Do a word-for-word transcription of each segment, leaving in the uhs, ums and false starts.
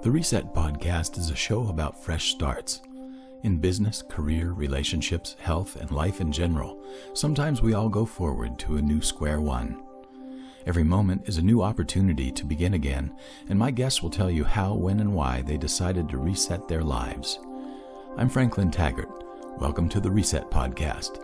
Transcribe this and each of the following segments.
The Reset Podcast is a show about fresh starts. In business, career, relationships, health, and life in general, sometimes we all go forward to a new square one. Every moment is a new opportunity to begin again, and my guests will tell you how, when, and why they decided to reset their lives. I'm Franklin Taggart. Welcome to the Reset Podcast.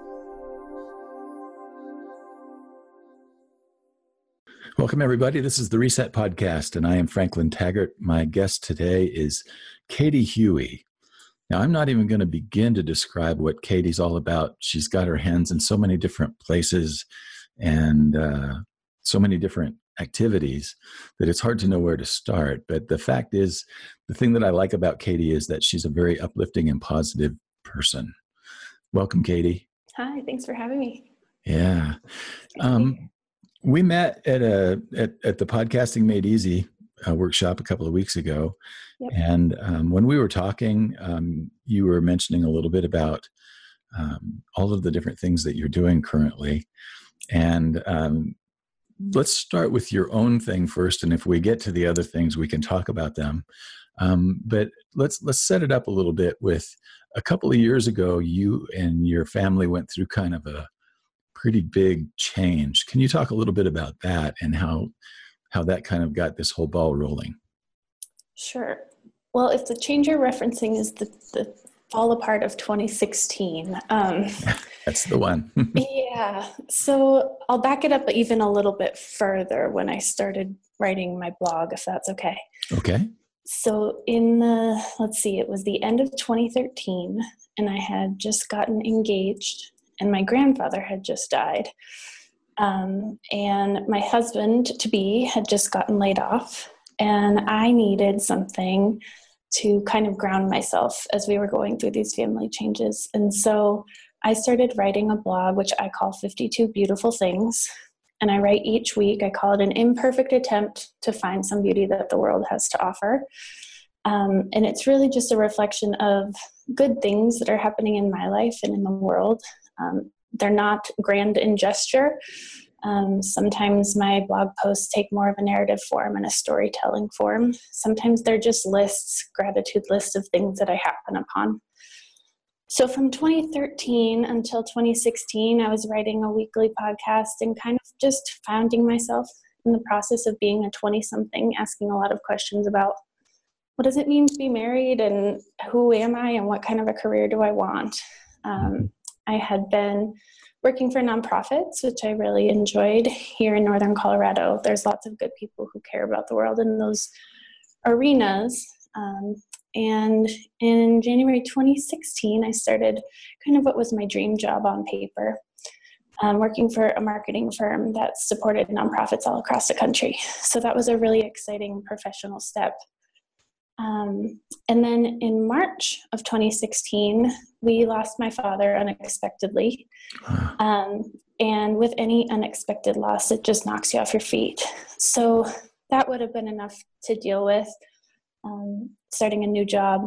Welcome, everybody. This is the Reset Podcast, and I am Franklin Taggart. My guest today is Katie Huey. Now, I'm not even going to begin to describe what Katie's all about. She's got her hands in so many different places and uh, so many different activities that it's hard to know where to start. But the fact is, the thing that I like about Katie is that she's a very uplifting and positive person. Welcome, Katie. Hi, thanks for having me. Yeah. Um, we met at a at, at the Podcasting Made Easy uh, workshop a couple of weeks ago. Yep. And um, when we were talking, um, you were mentioning a little bit about um, all of the different things that you're doing currently. And um, let's start with your own thing first. And if we get to the other things, we can talk about them. Um, but let's let's set it up a little bit with a couple of years ago, you and your family went through kind of a pretty big change. Can you talk a little bit about that and how how that kind of got this whole ball rolling? Sure. Well, if the change you're referencing is the, the fall apart of twenty sixteen. Um, That's the one. yeah. So I'll back it up even a little bit further when I started writing my blog, if that's okay. Okay. So in the, let's see, it was the end of twenty thirteen, and I had just gotten engaged, and my grandfather had just died. Um, and my husband-to-be had just gotten laid off, and I needed something to kind of ground myself as we were going through these family changes. And so I started writing a blog, which I call fifty-two Beautiful Things. And I write each week. I call it an imperfect attempt to find some beauty that the world has to offer. Um, and it's really just a reflection of good things that are happening in my life and in the world. Um, they're not grand in gesture. Um, sometimes my blog posts take more of a narrative form and a storytelling form. Sometimes they're just lists, gratitude lists of things that I happen upon. So from twenty thirteen until twenty sixteen, I was writing a weekly podcast and kind of just finding myself in the process of being a twenty-something, asking a lot of questions about what does it mean to be married and who am I and what kind of a career do I want? Um, I had been working for nonprofits, which I really enjoyed here in Northern Colorado. There's lots of good people who care about the world in those arenas. Um, and in January twenty sixteen, I started kind of what was my dream job on paper, um, working for a marketing firm that supported nonprofits all across the country. So that was a really exciting professional step. Um, and then in March of twenty sixteen, we lost my father unexpectedly. Um, and with any unexpected loss, it just knocks you off your feet. So that would have been enough to deal with. Um, starting a new job,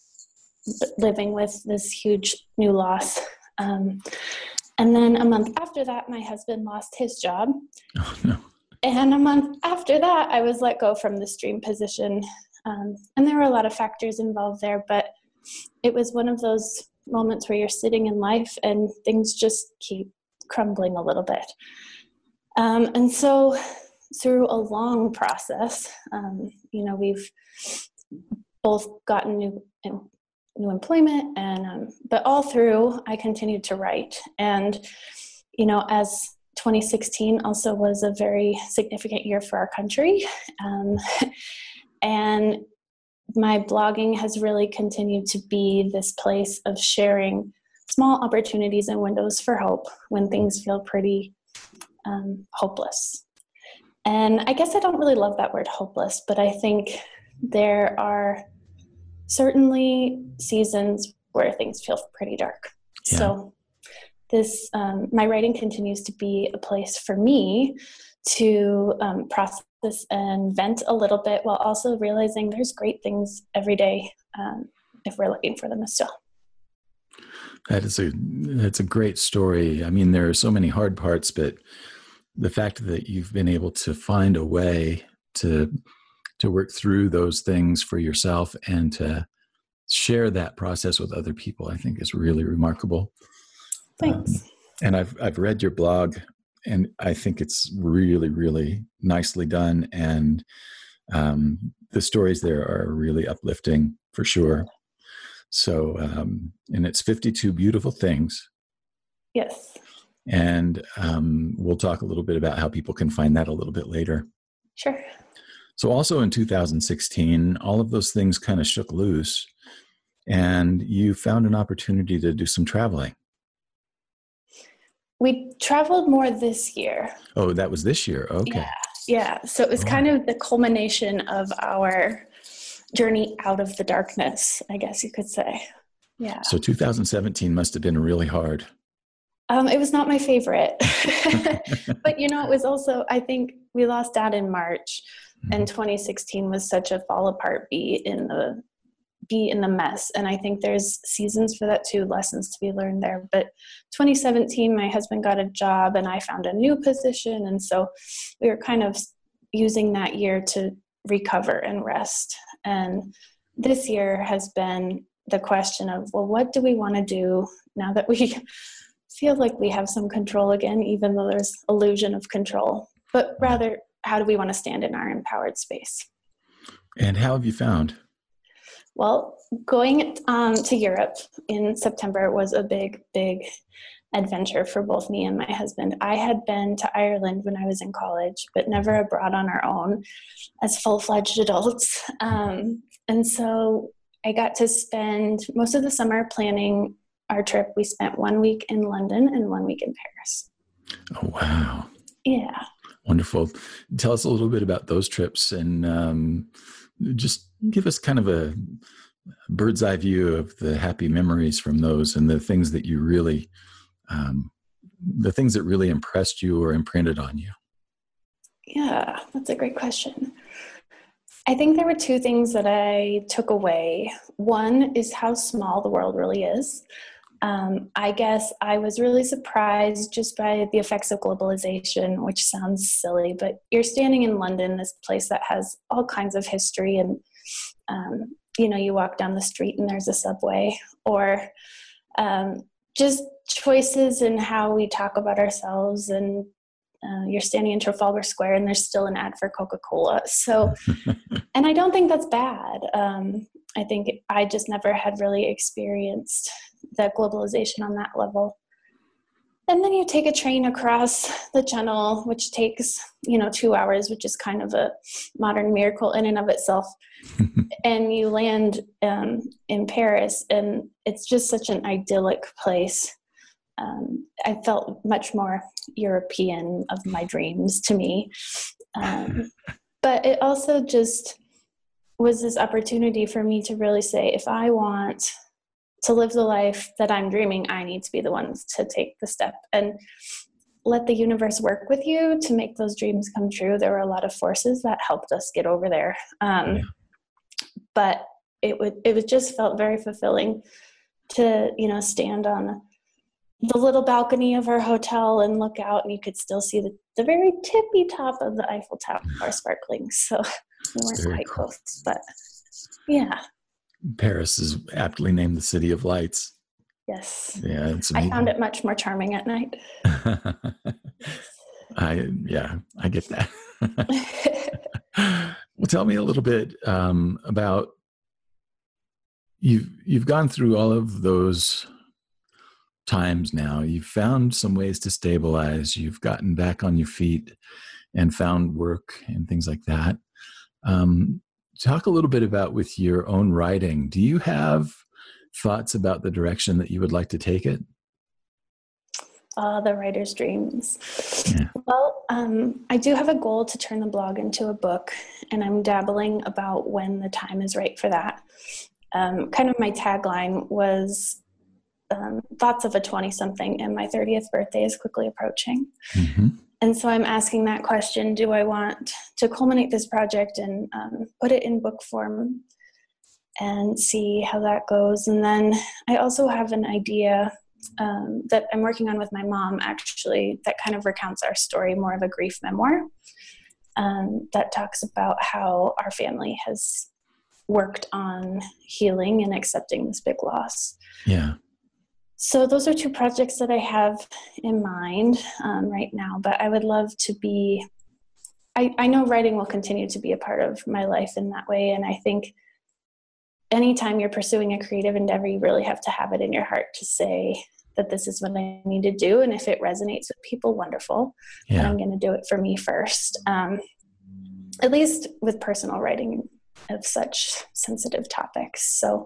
living with this huge new loss. Um, and then a month after that, my husband lost his job. Oh, no. And a month after that, I was let go from this dream position. Um, and there were a lot of factors involved there, but it was one of those moments where you're sitting in life and things just keep crumbling a little bit. Um, and so through a long process, um, you know, we've both gotten new new employment, and um, but all through, I continued to write. And, you know, as twenty sixteen also was a very significant year for our country. Um, and my blogging has really continued to be this place of sharing small opportunities and windows for hope when things feel pretty um, hopeless. And I guess I don't really love that word hopeless, but I think there are certainly seasons where things feel pretty dark. Yeah. So this, um, my writing continues to be a place for me to um, process and vent a little bit while also realizing there's great things every day um, if we're looking for them still. That is a, that's a great story. I mean, there are so many hard parts, but the fact that you've been able to find a way to to work through those things for yourself and to share that process with other people, I think is really remarkable. Thanks. Um, and I've I've read your blog, and I think it's really, really nicely done. And um, the stories there are really uplifting for sure. So, um, and it's fifty-two Beautiful Things. Yes. And um, we'll talk a little bit about how people can find that a little bit later. Sure. So also in two thousand sixteen, all of those things kind of shook loose, and you found an opportunity to do some traveling. We traveled more this year. Oh, that was this year. Okay. Yeah. Yeah. So it was Oh. kind of the culmination of our journey out of the darkness, I guess you could say. Yeah. So two thousand seventeen must have been really hard. Um, it was not my favorite, but you know, it was also, I think we lost Dad in March, mm-hmm. and twenty sixteen was such a fall apart be in the be in the mess. And I think there's seasons for that too, lessons to be learned there. But twenty seventeen, my husband got a job and I found a new position. And so we were kind of using that year to recover and rest. And this year has been the question of, well, what do we want to do now that we feel like we have some control again, even though there's illusion of control, but rather, how do we want to stand in our empowered space? And how have you found? Well, going um, to Europe in September was a big, big adventure for both me and my husband. I had been to Ireland when I was in college, but never abroad on our own as full-fledged adults. Um, and so I got to spend most of the summer planning our trip. We spent one week in London and one week in Paris. Oh, wow. Yeah. Wonderful. Tell us a little bit about those trips, and um, just give us kind of a bird's eye view of the happy memories from those and the things that you really, um, the things that really impressed you or imprinted on you. Yeah, that's a great question. I think there were two things that I took away. One is how small the world really is. Um, I guess I was really surprised just by the effects of globalization, which sounds silly, but you're standing in London, this place that has all kinds of history, and um, you know, you walk down the street and there's a subway, or um, just choices in how we talk about ourselves, and uh, you're standing in Trafalgar Square and there's still an ad for Coca-Cola. So, and I don't think that's bad. Um, I think I just never had really experienced the globalization on that level. And then you take a train across the channel, which takes, you know, two hours, which is kind of a modern miracle in and of itself. And you land um, in Paris, and it's just such an idyllic place. Um, I felt much more European of my dreams to me. Um, but it also just was this opportunity for me to really say, if I want to live the life that I'm dreaming, I need to be the ones to take the step and let the universe work with you to make those dreams come true. There were a lot of forces that helped us get over there. Um, yeah. But it would, it was just felt very fulfilling to, you know, stand on the little balcony of our hotel and look out, and you could still see the, the very tippy top of the Eiffel Tower sparkling. So we weren't very quite cool. Close, but yeah. Paris is aptly named the City of Lights. Yes. Yeah, it's I found it much more charming at night. I yeah, I get that. Well, tell me a little bit um, about you've you've gone through all of those times now. You've found some ways to stabilize. You've gotten back on your feet and found work and things like that. Um, Talk a little bit about with your own writing. Do you have thoughts about the direction that you would like to take it? Uh, the writer's dreams. Yeah. Well, um, I do have a goal to turn the blog into a book, and I'm dabbling about when the time is right for that. Um, kind of my tagline was um, thoughts of a twenty-something, and my thirtieth birthday is quickly approaching. Mm-hmm. And so I'm asking that question, do I want to culminate this project and um, put it in book form and see how that goes? And then I also have an idea um, that I'm working on with my mom, actually, that kind of recounts our story, more of a grief memoir. um, that talks about how our family has worked on healing and accepting this big loss. Yeah. So those are two projects that I have in mind um, right now, but I would love to be, I, I know writing will continue to be a part of my life in that way. And I think anytime you're pursuing a creative endeavor, you really have to have it in your heart to say that this is what I need to do. And if it resonates with people, wonderful. Yeah. But I'm going to do it for me first, um, at least with personal writing of such sensitive topics. So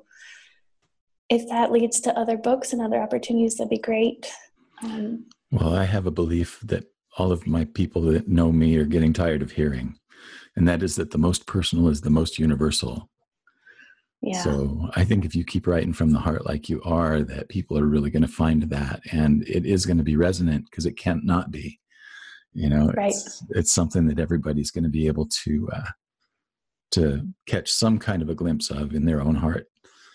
if that leads to other books and other opportunities, that'd be great. Um, well, I have a belief that all of my people that know me are getting tired of hearing, and that is that the most personal is the most universal. yeah. So I think if you keep writing from the heart like you are, that people are really going to find that, and it is going to be resonant because it can't not be. You know, right. it's, it's something that everybody's going to be able to uh, to catch some kind of a glimpse of in their own heart.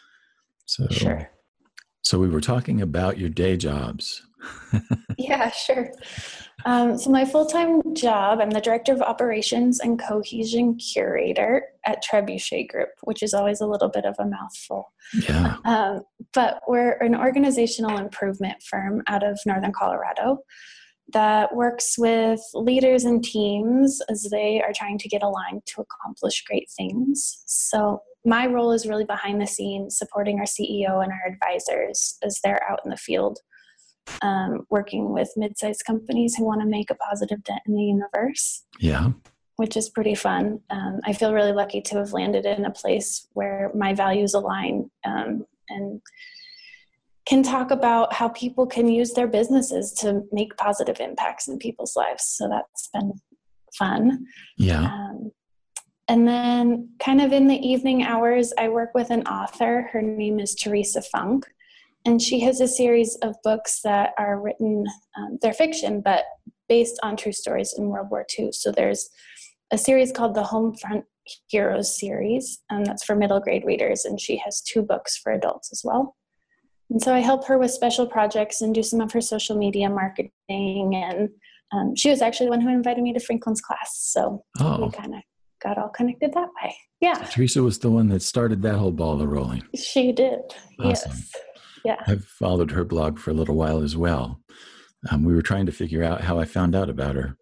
So, sure. So we were talking about your day jobs. Yeah, sure. Um, so my full-time job, I'm the Director of Operations and Cohesion Curator at Trebuchet Group, which is always a little bit of a mouthful. Yeah. Um, but we're an organizational improvement firm out of Northern Colorado that works with leaders and teams as they are trying to get aligned to accomplish great things. So my role is really behind the scenes, supporting our C E O and our advisors as they're out in the field, um, working with mid-sized companies who want to make a positive dent in the universe. Yeah. Which is pretty fun. Um, I feel really lucky to have landed in a place where my values align, um, and can talk about how people can use their businesses to make positive impacts in people's lives. So that's been fun. Yeah. Um, and then kind of in the evening hours, I work with an author. Her name is Teresa Funk. And she has a series of books that are written, um, they're fiction, but based on true stories in World War Two. So there's a series called the Homefront Heroes series, and that's for middle grade readers. And she has two books for adults as well. And so I help her with special projects and do some of her social media marketing. And um, she was actually the one who invited me to Franklin's class. So Oh. we kind of got all connected that way. Yeah. Teresa was the one that started that whole ball rolling. She did. Awesome. Yes. Yeah. I've followed her blog for a little while as well. Um, we were trying to figure out how I found out about her.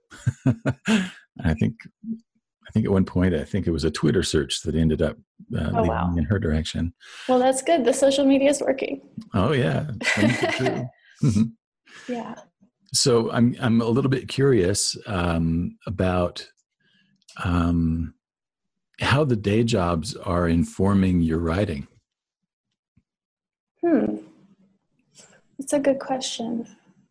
I think, I think at one point, I think it was a Twitter search that ended up uh, Oh, leading wow. me in her direction. Well, that's good. The social media is working. Oh yeah. Mhm. Yeah. So I'm, I'm a little bit curious um, about um, how the day jobs are informing your writing. Hmm. That's a good question.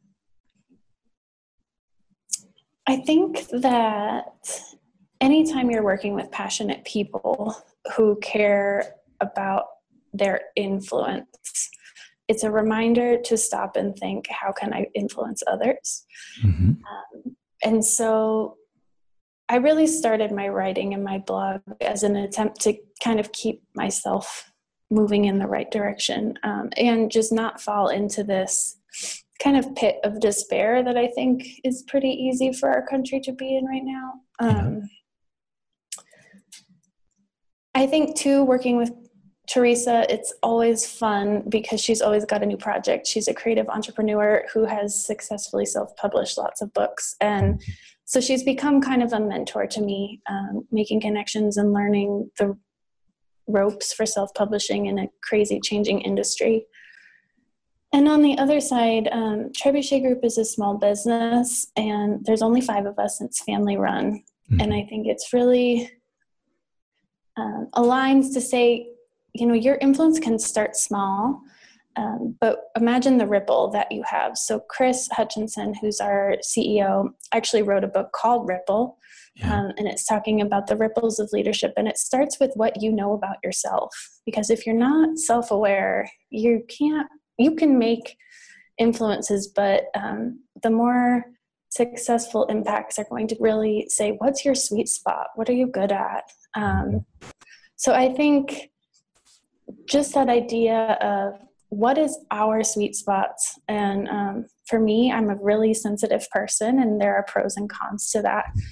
I think that anytime you're working with passionate people who care about their influence, it's a reminder to stop and think, how can I influence others? Mm-hmm. Um, and so I really started my writing and my blog as an attempt to kind of keep myself moving in the right direction, um, and just not fall into this kind of pit of despair that I think is pretty easy for our country to be in right now. Um, yeah. I think too, working with Teresa, it's always fun because she's always got a new project. She's a creative entrepreneur who has successfully self-published lots of books. And so she's become kind of a mentor to me, um, making connections and learning the ropes for self-publishing in a crazy changing industry. And on the other side, um, Trebuchet Group is a small business, and there's only five of us. It's family run. Mm-hmm. And I think it's really um, aligns to say, you know, your influence can start small, um, but imagine the ripple that you have. So Chris Hutchinson, who's our C E O, actually wrote a book called Ripple. Yeah. Um, and it's talking about the ripples of leadership. And it starts with what you know about yourself. Because if you're not self-aware, you can't, you can make influences, but um, the more successful impacts are going to really say, what's your sweet spot? What are you good at? Um, so I think just that idea of what is our sweet spots. And um, for me, I'm a really sensitive person, and there are pros and cons to that.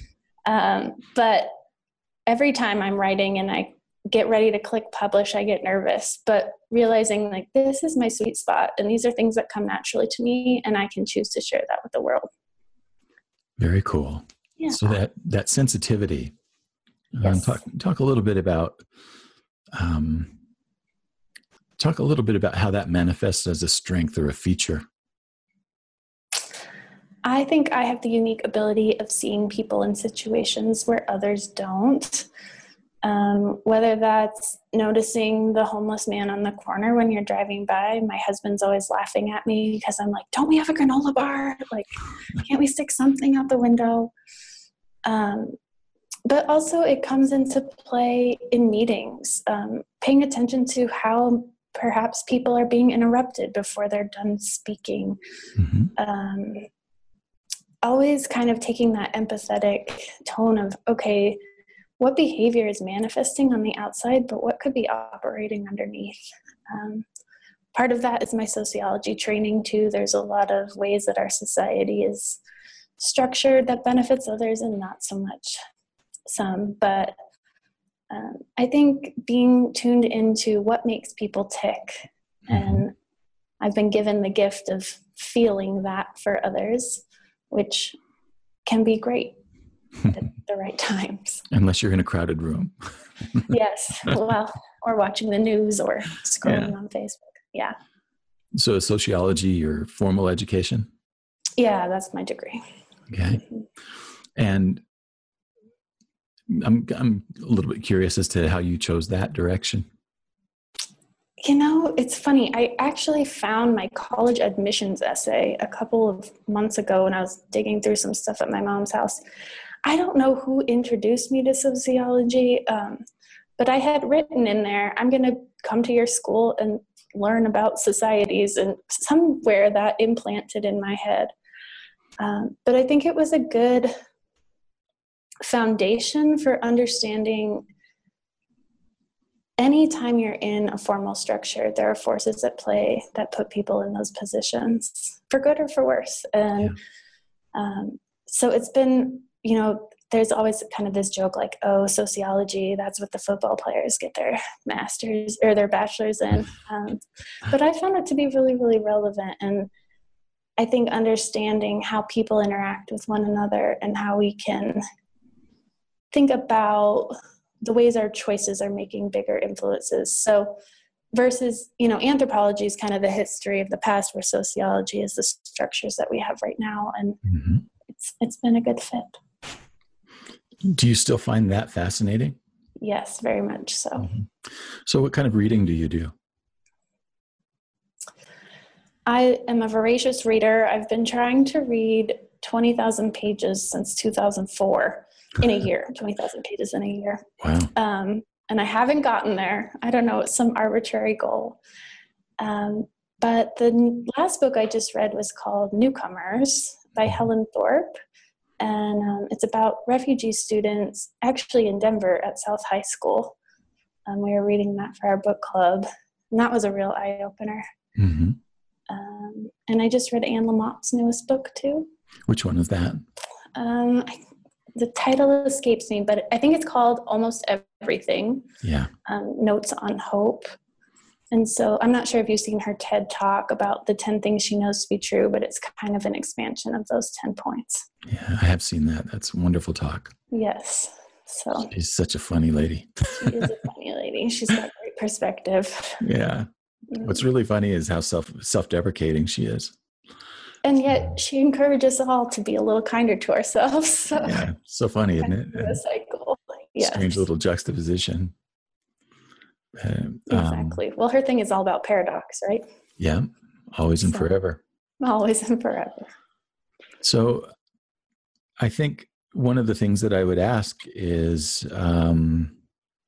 Um, but every time I'm writing and I get ready to click publish, I get nervous, but realizing like, this is my sweet spot and these are things that come naturally to me and I can choose to share that with the world. Very cool. Yeah. So that, that sensitivity, yes. um, talk, talk a little bit about, um, talk a little bit about how that manifests as a strength or a feature. I think I have the unique ability of seeing people in situations where others don't. Um, whether that's noticing the homeless man on the corner when you're driving by. My husband's always laughing at me because I'm like, don't we have a granola bar? Like, can't we stick something out the window? Um, but also it comes into play in meetings, um, paying attention to how perhaps people are being interrupted before they're done speaking. Mm-hmm. Um, always kind of taking that empathetic tone of, okay, what behavior is manifesting on the outside, but what could be operating underneath? Um, part of that is my sociology training too. There's a lot of ways that our society is structured that benefits others and not so much some. But um, I think being tuned into what makes people tick, mm-hmm. and I've been given the gift of feeling that for others, which can be great. At the right times. Unless you're in a crowded room. Yes. Well, or watching the news or scrolling yeah. on Facebook. Yeah. So sociology or formal education? Yeah, that's my degree. Okay. Mm-hmm. And I'm I'm a little bit curious as to how you chose that direction. You know, it's funny. I actually found my college admissions essay a couple of months ago when I was digging through some stuff at my mom's house. I don't know who introduced me to sociology, um, but I had written in there, I'm going to come to your school and learn about societies, and somewhere that implanted in my head. Um, but I think it was a good foundation for understanding anytime you're in a formal structure, there are forces at play that put people in those positions, for good or for worse. And yeah. um, so it's been, you know, there's always kind of this joke like, oh, sociology, that's what the football players get their masters or their bachelors in. Um, but I found it to be really, really relevant. And I think understanding how people interact with one another and how we can think about the ways our choices are making bigger influences. So versus, you know, anthropology is kind of the history of the past, where sociology is the structures that we have right now. And mm-hmm. it's it's been a good fit. Do you still find that fascinating? Yes, very much so. Mm-hmm. So what kind of reading do you do? I am a voracious reader. I've been trying to read twenty thousand pages since two thousand four in a year, twenty thousand pages in a year. Wow. Um, and I haven't gotten there. I don't know, it's some arbitrary goal. Um, but the last book I just read was called Newcomers by Helen Thorpe. And um, it's about refugee students actually in Denver at South High School. Um, we were reading that for our book club. And that was a real eye-opener. Mm-hmm. Um, and I just read Anne Lamott's newest book too. Which one is that? Um, I, the title escapes me, but I think it's called Almost Everything. Yeah. Um, Notes on Hope. And so I'm not sure if you've seen her TED Talk about the ten things she knows to be true, but it's kind of an expansion of those ten points. Yeah, I have seen that. That's a wonderful talk. Yes. So she's such a funny lady. She is a funny lady. She's got great perspective. Yeah. Mm. What's really funny is how self self-deprecating she is. And yet she encourages us all to be a little kinder to ourselves. So yeah. So funny, isn't it? A cycle. Yes. Strange little juxtaposition. Uh, exactly. Um, well, her thing is all about paradox, right? Yeah. Always and so, forever. Always and forever. So I think one of the things that I would ask is, um,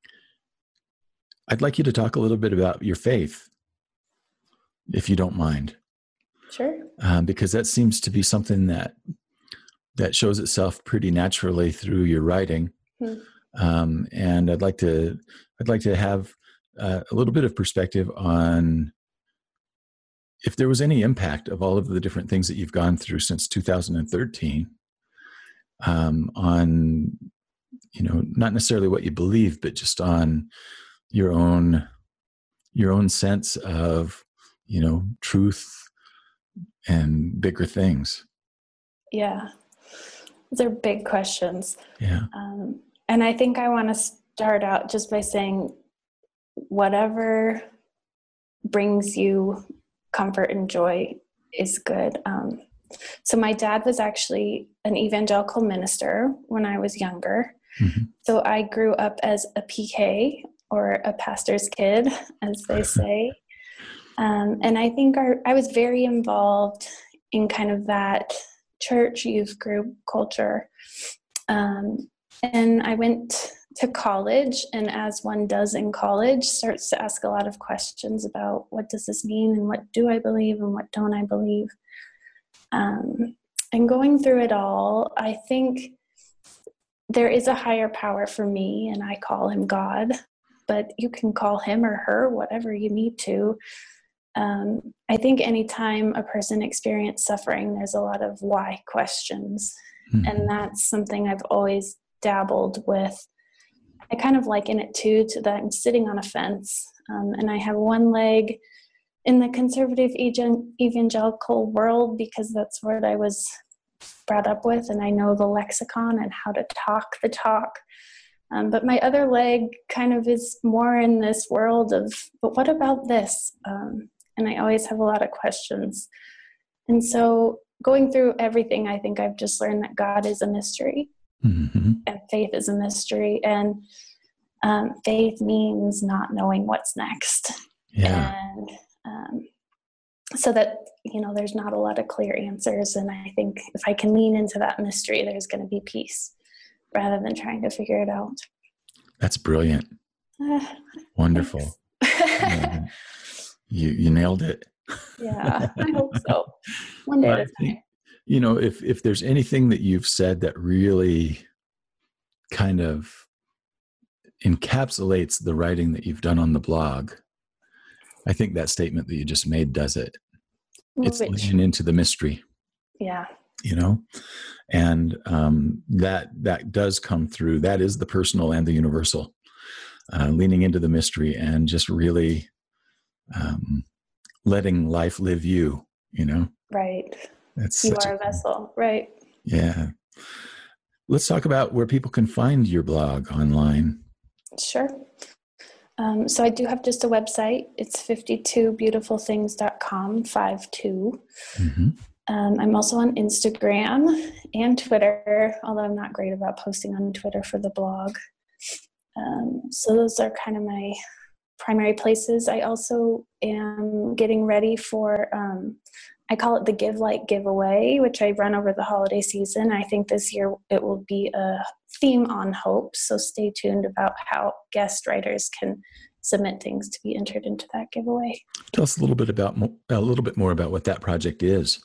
I'd like you to talk a little bit about your faith, if you don't mind. Sure. Um, because that seems to be something that that shows itself pretty naturally through your writing. Hmm. Um, and I'd like to, I'd like to have uh, a little bit of perspective on if there was any impact of all of the different things that you've gone through since two thousand thirteen um, on you know, not necessarily what you believe, but just on your own, your own sense of, you know, truth and bigger things. Yeah. Those are big questions. Yeah. Um, and I think I want to start out just by saying, whatever brings you comfort and joy is good. Um, so my dad was actually an evangelical minister when I was younger. Mm-hmm. So I grew up as a P K, or a pastor's kid, as they say. um, and I think our, I was very involved in kind of that church youth group culture. Um, and I went to college, and as one does in college, starts to ask a lot of questions about what does this mean, and what do I believe, and what don't I believe. Um, and going through it all, I think there is a higher power for me, and I call him God, but you can call him or her whatever you need to. Um, I think anytime a person experiences suffering, there's a lot of why questions. Mm-hmm. And that's something I've always dabbled with. I kind of liken it too to that I'm sitting on a fence, um, and I have one leg in the conservative evangelical world because that's what I was brought up with, and I know the lexicon and how to talk the talk. Um, but my other leg kind of is more in this world of, but what about this? Um, and I always have a lot of questions. And so going through everything, I think I've just learned that God is a mystery, mm-hmm. and faith is a mystery. And um, faith means not knowing what's next. Yeah. And um, so that, you know, there's not a lot of clear answers. And I think if I can lean into that mystery, there's going to be peace rather than trying to figure it out. That's brilliant. Uh, Wonderful. Yeah. You you nailed it. Yeah, I hope so. One day at a time. You know, if if there's anything that you've said that really kind of encapsulates the writing that you've done on the blog, I think that statement that you just made does it. It's Which, leaning into the mystery. Yeah. You know, and um, that that does come through. That is the personal and the universal, uh, leaning into the mystery and just really um, letting life live you. You know, right? That's you such are a, a vessel, right? Yeah. Let's talk about where people can find your blog online. Sure. Um, so I do have just a website. It's fifty-two beautiful things dot com, five two. Mm-hmm. Um, I'm also on Instagram and Twitter, although I'm not great about posting on Twitter for the blog. Um, so those are kind of my primary places. I also am getting ready for, um, I call it the Give Light Giveaway, which I run over the holiday season. I think this year it will be a theme on hope. So stay tuned about how guest writers can submit things to be entered into that giveaway. Tell us a little bit about a little bit more about what that project is.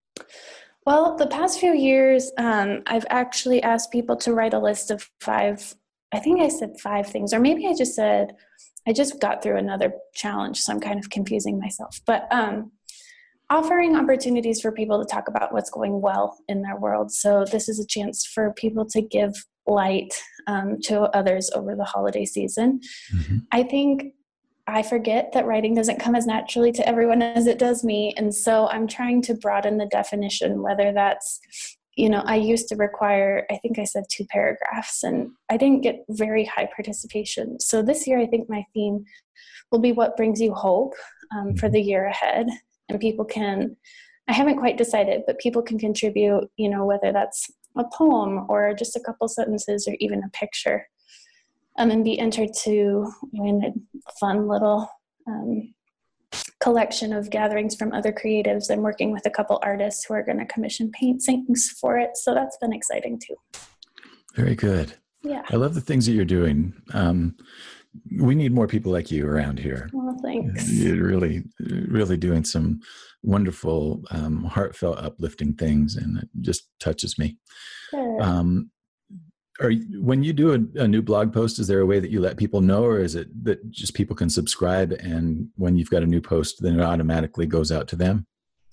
Well, the past few years, um, I've actually asked people to write a list of five, I think I said five things, or maybe I just said, I just got through another challenge, so I'm kind of confusing myself. But um, offering opportunities for people to talk about what's going well in their world. So this is a chance for people to give light um, to others over the holiday season. Mm-hmm. I think I forget that writing doesn't come as naturally to everyone as it does me. And so I'm trying to broaden the definition, whether that's, you know, I used to require, I think I said two paragraphs, and I didn't get very high participation. So this year, I think my theme will be what brings you hope um, for the year ahead. And people can, I haven't quite decided, but people can contribute, you know, whether that's a poem or just a couple sentences or even a picture. Um, and be entered to win a fun little um, collection of gatherings from other creatives. I'm working with a couple artists who are going to commission paintings for it. So that's been exciting too. Very good. Yeah. I love the things that you're doing. Um, we need more people like you around here. Well, thanks. You're really, really doing some wonderful, um, heartfelt, uplifting things, and it just touches me. Sure. Um, Are you, when you do a, a new blog post, is there a way that you let people know, or is it that just people can subscribe and when you've got a new post, then it automatically goes out to them?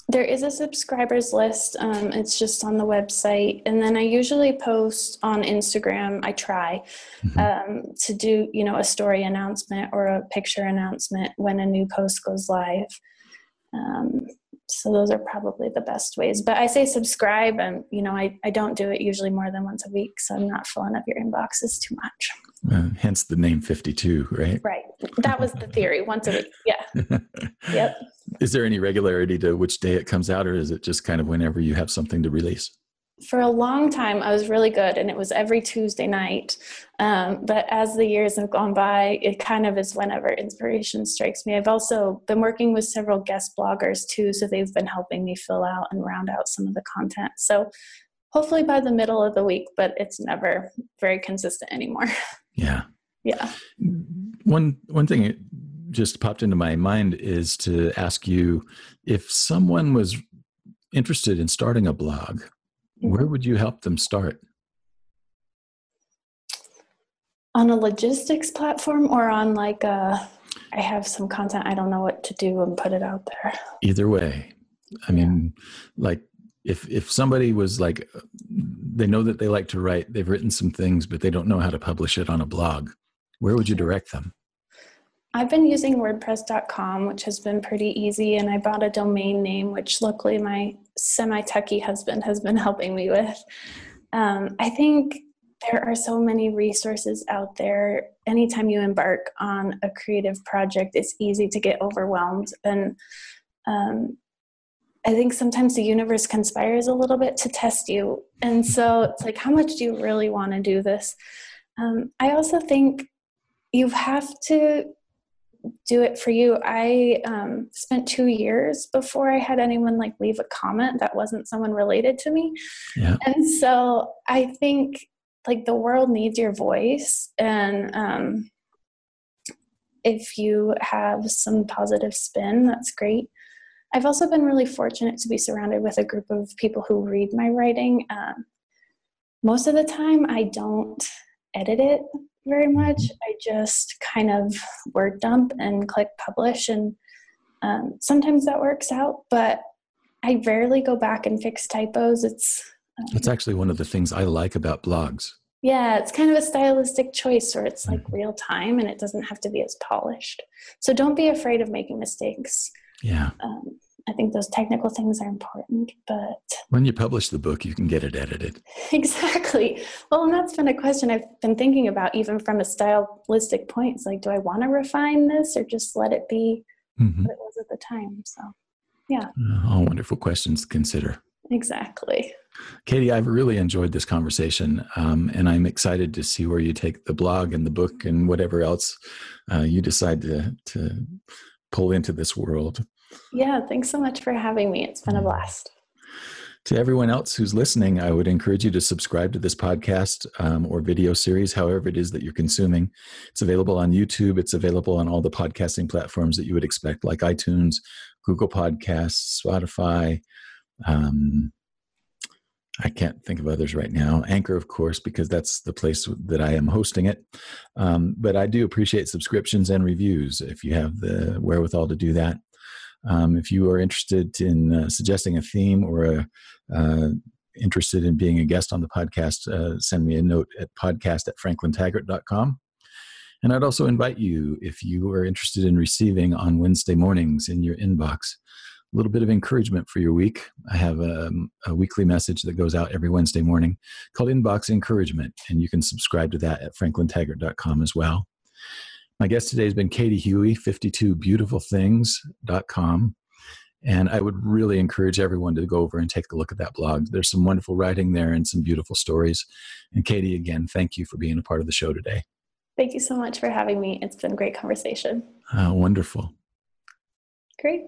There is a subscribers list. Um, it's just on the website. And then I usually post on Instagram. I try mm-hmm. um, to do, you know, a story announcement or a picture announcement when a new post goes live. Um, so those are probably the best ways. But I say subscribe, and, you know, I, I don't do it usually more than once a week, so I'm not filling up your inboxes too much. Uh, hence the name fifty-two, right? Right. That was the theory. Once a week. Yeah. Yep. Is there any regularity to which day it comes out, or is it just kind of whenever you have something to release? For a long time, I was really good, and it was every Tuesday night. Um, but as the years have gone by, it kind of is whenever inspiration strikes me. I've also been working with several guest bloggers too, so they've been helping me fill out and round out some of the content. So hopefully by the middle of the week, but it's never very consistent anymore. Yeah. Yeah. One one thing that just popped into my mind is to ask you, if someone was interested in starting a blog, where would you help them start? On a logistics platform, or on like a, I have some content, I don't know what to do, and put it out there? Either way. I mean, like if if somebody was like, they know that they like to write, they've written some things, but they don't know how to publish it on a blog, where would you direct them? I've been using WordPress dot com, which has been pretty easy, and I bought a domain name, which luckily my semi-techie husband has been helping me with. Um, I think there are so many resources out there. Anytime you embark on a creative project, it's easy to get overwhelmed. And um, I think sometimes the universe conspires a little bit to test you. And so it's like, how much do you really want to do this? Um, I also think you have to do it for you. I um, spent two years before I had anyone like leave a comment that wasn't someone related to me. Yeah. And so I think like the world needs your voice. And um, if you have some positive spin, that's great. I've also been really fortunate to be surrounded with a group of people who read my writing. Um, most of the time I don't edit it very much. I just kind of word dump and click publish, and um, sometimes that works out, but I rarely go back and fix typos. It's um, that's actually one of the things I like about blogs. Yeah, it's kind of a stylistic choice where it's like real time and it doesn't have to be as polished. So don't be afraid of making mistakes. Yeah. Um, I think those technical things are important, but when you publish the book, you can get it edited. Exactly. Well, and that's been a question I've been thinking about, even from a stylistic point. It's like, do I want to refine this or just let it be mm-hmm. what it was at the time? So, yeah. All wonderful questions to consider. Exactly. Katie, I've really enjoyed this conversation, um, and I'm excited to see where you take the blog and the book and whatever else uh, you decide to, to pull into this world. Yeah, thanks so much for having me. It's been a blast. To everyone else who's listening, I would encourage you to subscribe to this podcast um, or video series, however it is that you're consuming. It's available on YouTube. It's available on all the podcasting platforms that you would expect, like iTunes, Google Podcasts, Spotify. Um, I can't think of others right now. Anchor, of course, because that's the place that I am hosting it. Um, but I do appreciate subscriptions and reviews if you have the wherewithal to do that. Um, if you are interested in uh, suggesting a theme or a, uh, interested in being a guest on the podcast, uh, send me a note at podcast at franklin taggart dot com. And I'd also invite you, if you are interested in receiving on Wednesday mornings in your inbox, a little bit of encouragement for your week. I have a, a weekly message that goes out every Wednesday morning called Inbox Encouragement, and you can subscribe to that at franklin taggart dot com as well. My guest today has been Katie Huey, fifty-two beautiful things dot com. And I would really encourage everyone to go over and take a look at that blog. There's some wonderful writing there and some beautiful stories. And Katie, again, thank you for being a part of the show today. Thank you so much for having me. It's been a great conversation. Uh, wonderful. Great.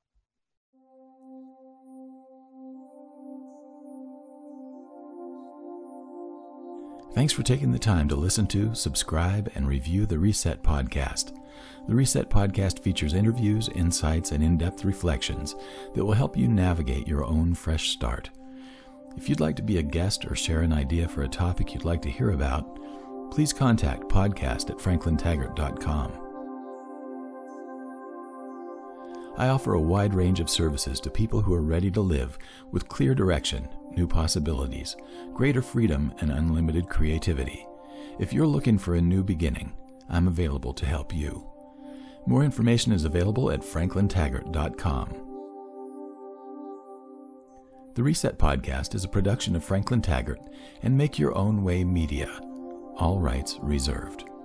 Thanks for taking the time to listen to, subscribe, and review the Reset Podcast. The Reset Podcast features interviews, insights, and in-depth reflections that will help you navigate your own fresh start. If you'd like to be a guest or share an idea for a topic you'd like to hear about, please contact podcast at franklin taggart dot com. I offer a wide range of services to people who are ready to live with clear direction, new possibilities, greater freedom, and unlimited creativity. If you're looking for a new beginning, I'm available to help you. More information is available at franklin taggart dot com. The Reset Podcast is a production of Franklin Taggart and Make Your Own Way Media. All rights reserved.